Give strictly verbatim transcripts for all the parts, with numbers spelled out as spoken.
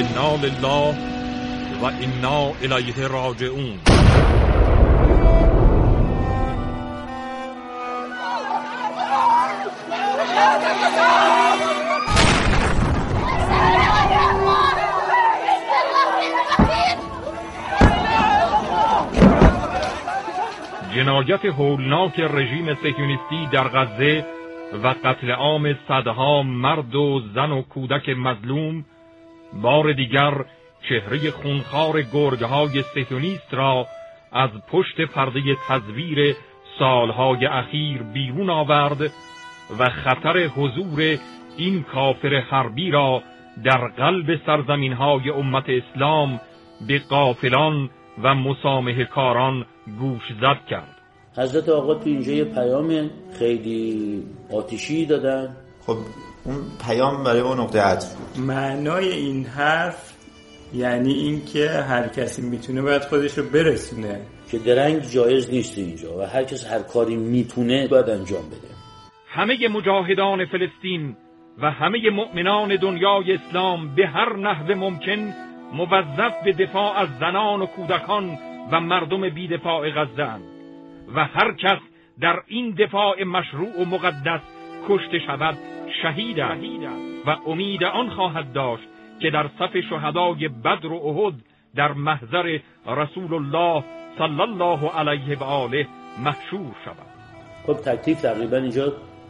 انا لله و انا الیه راجعون. جنایت هولناک رژیم صهیونیستی در غزه و قتل عام صدها مرد و زن و کودک مظلوم بار دیگر چهره خونخوار گرگ‌های صهیونیست را از پشت پرده تزویر سالهای اخیر بیرون آورد و خطر حضور این کافر حربی را در قلب سرزمین‌های امت اسلام به غافلان و مسامحه کاران گوشزد کرد. حضرت آقا تو اینجا یه پیام خیلی آتشی دادن. خب اون پیام برای اون نقطه عطف بود. معنای این حرف یعنی این که هر کسی میتونه باید خودشو برسونه، که درنگ جایز نیست اینجا و هر کس هر کاری میتونه باید انجام بده. همه مجاهدان فلسطین و همه مؤمنان دنیای اسلام به هر نحو ممکن موظف به دفاع از زنان و کودکان و مردم بی‌دفاع غزه اند و هر کس در این دفاع مشروع و مقدس کشته شود شهید است و امید آن خواهد داشت که در صف شهدای بدر و احد در محضر رسول الله صلی الله علیه و آله محشور شود. خب تکلیف تقریبا اینجا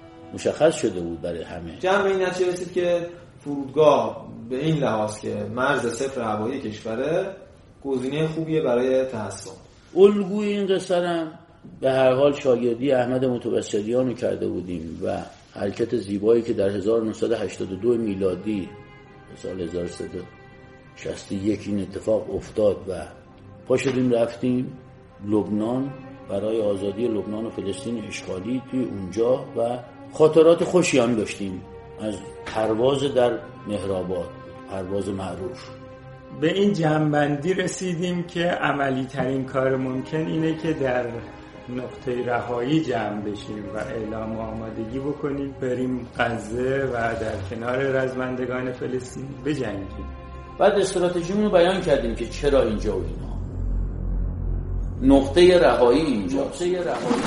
مشخص شده بود برای همه. جمع این نتیجه رسید که فرودگاه به این لحاظ که مرز صفر هوایی کشوره گزینه خوبیه برای تحصن. الگوی این قصه هم به هر حال شاگردی احمد متوسلیان رو کرده بودیم و حرکت زیبایی که در هزار و نهصد و هشتاد و دو میلادی سال هزار و سیصد و شصت و یک این اتفاق افتاد و پا شدیم رفتیم لبنان برای آزادی لبنان و فلسطین اشغالی توی اونجا و خاطرات خوشی هم داشتیم از پرواز در مهرآباد، پرواز معروف. به این جنبندی رسیدیم که عملی ترین کار ممکن اینه که در نقطه رهایی جمع بشیم و اعلام آمادگی بکنیم بریم غزه و در کنار رزمندگان فلسطین بجنگیم. بعد استراتژیمون رو بیان کردیم که چرا اینجا و اینا. نقطه رهایی اینجا. نقطه رهایی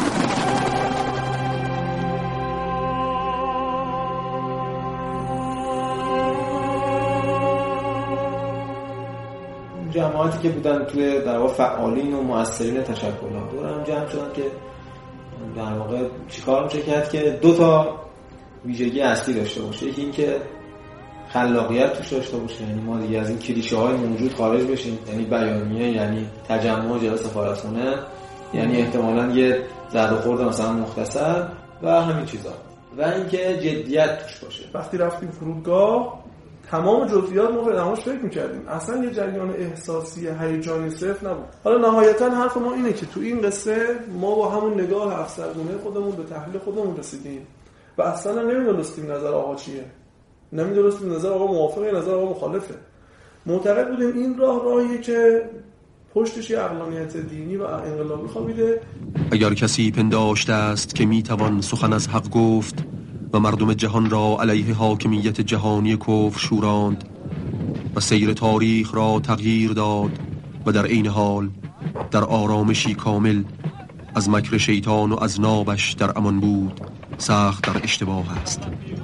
جماعتی که بودن توی در واقع فعالین و مؤثرین تشکل‌ها دور هم جمع شدن که در واقع چیکار میشه کرد که دو تا ویژگی اصلی داشته باشه. یکی این که خلاقیت توش داشته باشه، یعنی ما دیگه از این کلیشه‌های موجود خارج بشیم، یعنی بیانیه، یعنی تجمع جلوی سفارتخونه، یعنی احتمالاً یه زد و خورد مثلا مختصر و همین چیزا، و اینکه جدیت توش باشه. وقتی رفتیم فرودگاه تمام جزئیات ما به نماش فکر می‌کردیم، اصلا یه جریان احساسی هیجانی صرف نبود. حالا نهایتاً حرف ما اینه که تو این قصه ما با همون نگاه افسردگونه خودمون به تحلیل خودمون رسیدیم و اصلا نمی‌دونستیم نظر آقا چیه، نمی‌دونستیم نظر آقا موافقه نظر آقا مخالفه. معتقد بودیم این راه راهیه که پشتش یه عقلانیت دینی و انقلابی خوابیده. اگر کسی پنداشته است که میتوان سخن از حق گفت و مردم جهان را علیه حاکمیت جهانی کفر شوراند و سیر تاریخ را تغییر داد و در عین حال در آرامشی کامل از مکر شیطان و از نابش در امان بود، سخت در اشتباه است.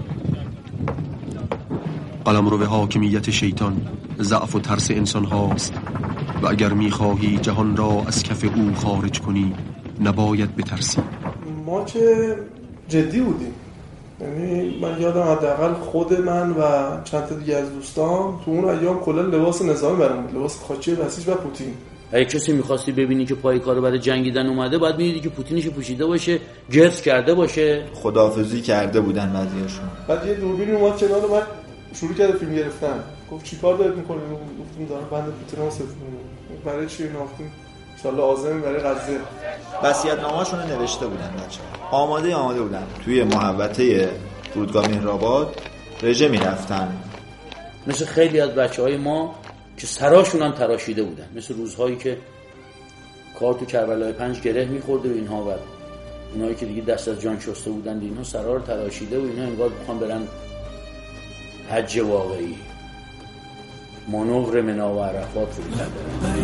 قلمرو به حاکمیت شیطان ضعف و ترس انسان هاست و اگر میخواهی جهان را از کف او خارج کنی نباید بترسی. ما که جدی بودیم، یعنی من یادم حداقل خود من و چند تا دیگه از دوستان تو اون ایام کلا لباس نظامی برام بود، لباس خاکی بسیج و پوتین. اگه کسی می‌خواستی ببینی که پای کارو برای جنگیدن اومده، بعد می‌دیدی که پوتینش پوشیده باشه، گرد کرده باشه، خداحافظی کرده بودن بعضیاشون. بعد یه دوربین اومد کنار من شروع کرد فیلم گرفتن. گفت چیکار دارید می‌کنید؟ گفتم دارم بند پوتینو صفر می‌کنم. برای چی نافتیم؟ ان شاء الله عازم برای غزه. وصیت‌نامه‌شون رو نوشته بودن بچه‌ها. آماده آماده بودن. توی محوطه فرودگاه مهرآباد رژه می‌رفتن. مثل خیلی از بچه‌های ما که سراشون هم تراشیده بودن، مثل روزهایی که کار تو کربلای پنج گره می‌خورده و اینها، و اونایی که دیگه دست از جان شسته بودن اینها سرا رو تراشیده و اینا انگار بخوام برن حج واقعی. مانور منا و عرفات رو کرده.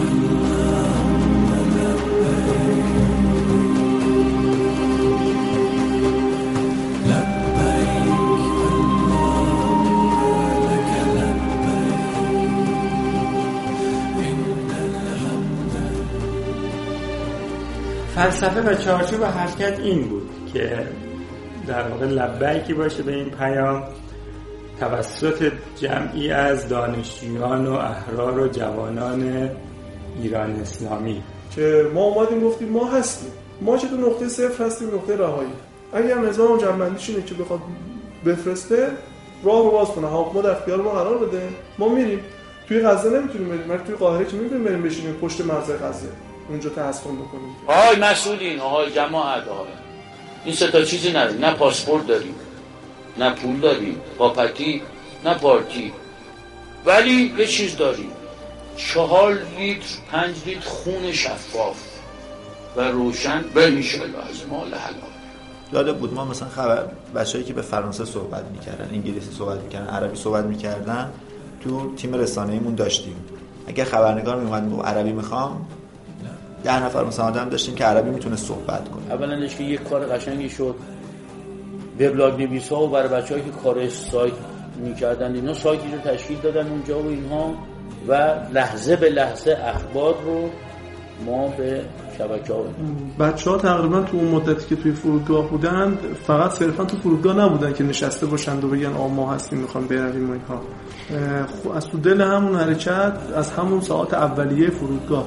فلسفه و چارچوب حرکت این بود که در واقع لبیکی باشه به این پیام توسط جمعی از دانشجویان و احرار و جوانان ایران اسلامی که ما اومدیم گفتیم ما هستیم، ما چه تو نقطه صفر هستیم، نقطه رهایی. اگر نظام جنبندیش اینه که بخواد بفرسته راه رو باز کنه، حکومت در اختیار ما قرار بده، ما میریم. توی غزه نمیتونیم بریم، ولی توی قاهره که میتونیم بریم بشینیم پشت مرز غزه اونجا تحصیل بکنیم. آهای مسئولین، آهای جماعت، آهای این سه تا چیزی نداریم، نه پاسپورت داریم، نه پول داریم، پاپتی، نه پارتی، ولی یه چیز داریم، چهار لیتر پنج لیتر خون شفاف و روشن به انشالله از مال حلال. یاد بود ما مثلا خبر بچه‌ای که به فرانسه صحبت میکردن، انگلیسی صحبت میکردن، عربی صحبت میکردن تو تیم رسانه‌ایمون داشتیم. اگه خبرنگار میومد میگفت عربی میخوام، ده نفر مثلا آدم داشتیم که عربی میتونه صحبت کنه. اولندش که یک کار قشنگی شد، وبلاگ نویسا و برای بچه‌هایی که کار سایت میکردن اینا سایتی رو تشکیل دادن اونجا و اینها، و لحظه به لحظه اخبار رو ما به شبکه‌ها بچه‌ها تقریبا تو اون مدتی که توی فرودگاه بودن فقط صرفا تو فرودگاه نبودن که نشسته باشند و بگن آ ما هستیم میخوام برویم و اینها. از تو دل همون حرکت، از همون ساعات اولیه فرودگاه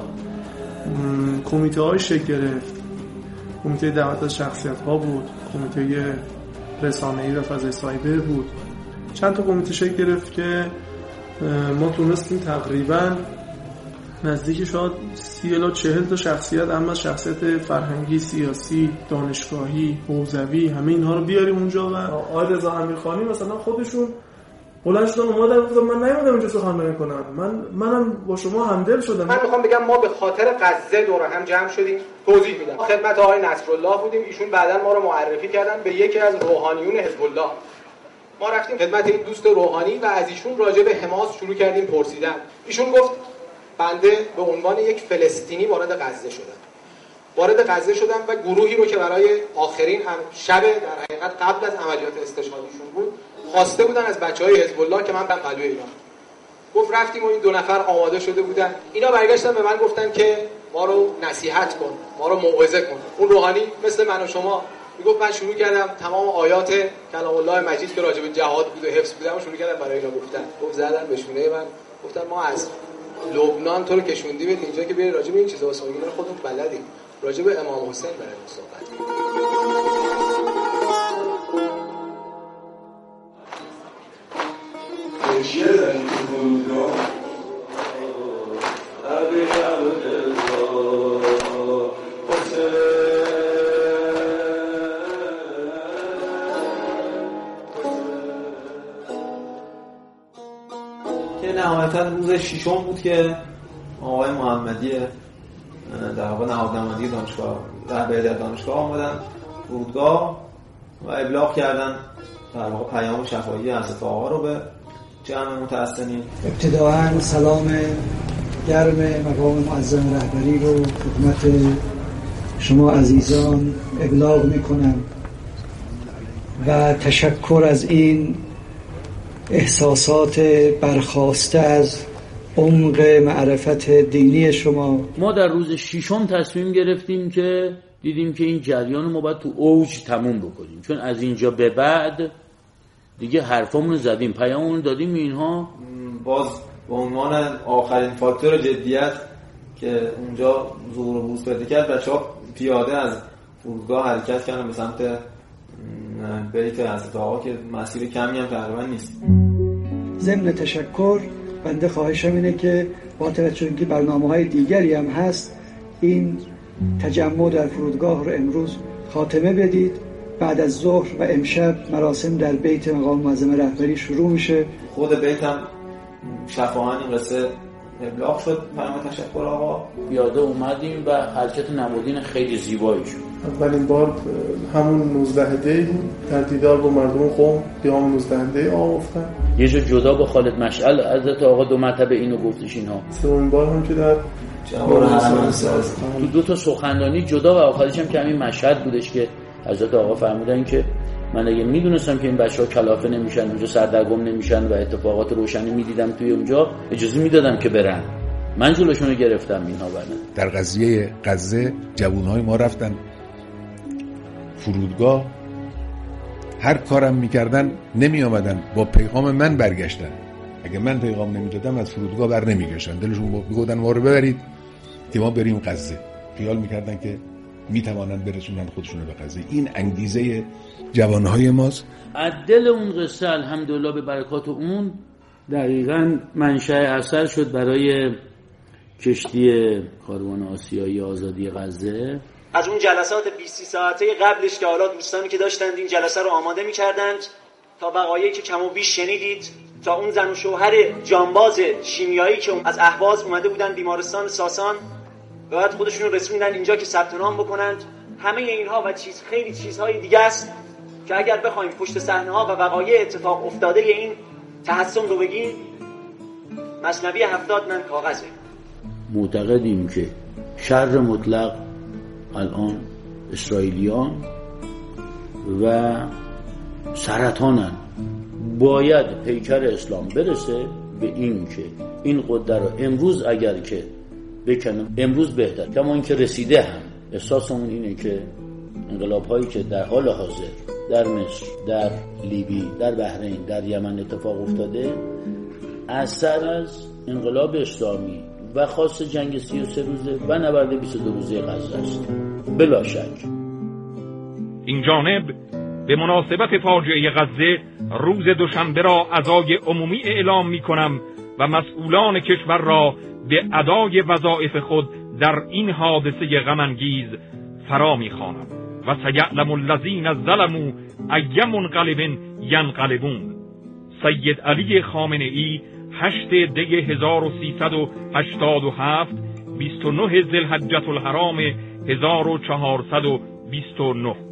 کمیته های شکل گرفت. کمیته دعوت از شخصیت ها بود، کمیته رسانه‌ای و فضای سایبر بود، چند تا کمیته شکل گرفت که ما تونستیم تقریبا نزدیک شاید سی الی چهل تا شخصیت، اما شخصیت فرهنگی، سیاسی، دانشگاهی، حوزوی، همه اینها رو بیاریم اونجا. و آقای رضا امیرخانی مثلا خودشون بلند شدن اومدن گفتن من نیومدم اینجا سخنرانی کنم، من منم با شما همدل شدم. من میخوام بگم ما به خاطر غزه دور هم جمع شدیم. توضیح میدم. خدمت آقای نصرالله بودیم، ایشون بعداً ما رو معرفی کردن به یکی از روحانیون حزب الله. ما رفتیم خدمت این دوست روحانی و از ایشون راجع به حماس شروع کردیم پرسیدن. ایشون گفت بنده به عنوان یک فلسطینی وارد غزه شدم. وارد غزه شدم و گروهی رو که برای آخرین هم شب در حقیقت قبل از عملیات استشهادیشون بود، خواسته بودن از بچهای حزب الله که من برم قلعه ایران. گفت رفتیم و این دو نفر آماده شده بودن. اینا برگشتن به من گفتن که ما رو نصیحت کن، ما رو موعظه کن. اون روحانی مثل من و شما میگفت من شروع کردم تمام آیات کلام الله مجید که راجع به جهاد بود و حفظ بودم شروع کردم برای اینا گفتن. گفت زدن به شونه من، گفتن ما از لبنان تو رو کشوندیم اینجا که بیای راجع به این چیزا واسه میگن، خودمون بلدیم راجع به امام حسین برای صحبت که نهایتا روز ششم بود که آقای محمدی در واقع نهادنمایی دانشگاه رهبری در دانشگاه آمدن فرودگاه و ابلاغ کردن در واقع پیام شفاهی حضرت آقا رو به جمع متحسنین. ابتداءً سلام گرم مقام معظم رهبری رو خدمت شما عزیزان ابلاغ میکنم و تشکر از این احساسات برخاسته از عمق معرفت دینی شما. ما در روز ششم تصمیم گرفتیم که دیدیم که این جریان ما باید تو اوج تموم بکنیم، چون از اینجا به بعد دیگه حرفامون رو زدیم، پیاممون رو دادیم. اینها باز به عنوان آخرین فاکتور جدیت که اونجا ظهور و بروز پیدا کرد، بچه‌ها پیاده از فرودگاه حرکت کردن به سمت بیت حضرت آقا که مسیر کمی هم تقریبا نیست. ضمن تشکر بنده خواهشم اینه که با توجه به اینکه برنامه‌های دیگری هم هست این تجمع در فرودگاه رو امروز خاتمه بدید. بعد از ظهر و امشب مراسم در بیت مقام معظم رهبری شروع میشه. خود بیت هم شفاهن این قصه ابلاغ شد پیام تشکر آقا، پیاده اومدیم و حرکت نمادین خیلی زیبایی شد. اولین بار همون نوزده دی در دیدار با مردم قم قیام نوزده دی آقا گفتن. یه جور جدا با خالد مشعل حضرت آقا دو مرتبه اینو گفتش اینها. سومین بار هم که در جوار حرم ساز تو دو تا سخنرانی جدا و آخرش هم که همین مشهد بودش که حضرت آقا فرمودن که من اگه میدونستم که این بچه‌ها کلافه نمیشن، اونجا سردرگم نمیشن و اتفاقات روشنی میدیدم توی اونجا، اجازه میدادم که برن. من جلوشون رو گرفتم اینها برن. در قضیه غزه جوانهای ما رفتن فرودگاه، هر کارم میکردن نمی آمدن، با پیغام من برگشتن. اگه من پیغام نمیدادم از فرودگاه بر نمیگشتن، دلشون میگفتن ما رو ببرید که ما بریم غزه. خیال میکردن که میتوانن برسونن خودشون به غزه. این انگیزه جوانهای ماست. عدل اون قصه الحمدلله به برکات اون دقیقاً منشأ اثر شد برای کشتی کاروان آسیایی آزادی غزه. از اون جلسات بیست ساعته قبلش که حالا دوستانی که داشتند این جلسه رو آماده می‌کردند تا وقایعی که کم و بیش شنیدید، تا اون زن و شوهر جانباز شیمیایی که از اهواز اومده بودن بیمارستان ساسان و بعد خودشون رو رسوندن اینجا که ثبت نام بکنند، همه اینها و چیز خیلی چیزهای دیگه است که اگر بخوایم پشت صحنه‌ها و وقایع اتفاق افتاده این تحسن رو بگیم، مثنوی هفتاد من کاغذه. معتقدیم که شر مطلق الان اسرائیلیان و سرطانن. باید پیکر اسلام برسه به این که این قدر رو امروز اگر که بکنم امروز بهتر، کما این که رسیده هم احساسمون اینه که انقلاب هایی که در حال حاضر در مصر، در لیبی، در بحرین، در یمن اتفاق افتاده اثر از انقلاب اسلامی و خاص جنگ سی و سه روزه و نبرد بیست و دو روزه غزه است بلا شک. این جانب به مناسبت فاجعه غزه روز دوشنبه را عزای عمومی اعلام می کنم و مسئولان کشور را به ادای وظایف خود در این حادثه غم انگیز فرا می خوانم و سیعلم الذین ظلموا ای منقلب ینقلبون. سید علی خامنه ای هشت دی هزار و سیصد و هشتاد و هفت بیست و نه ذوالحجة الحرام هزار و چهارصد و بیست و نه.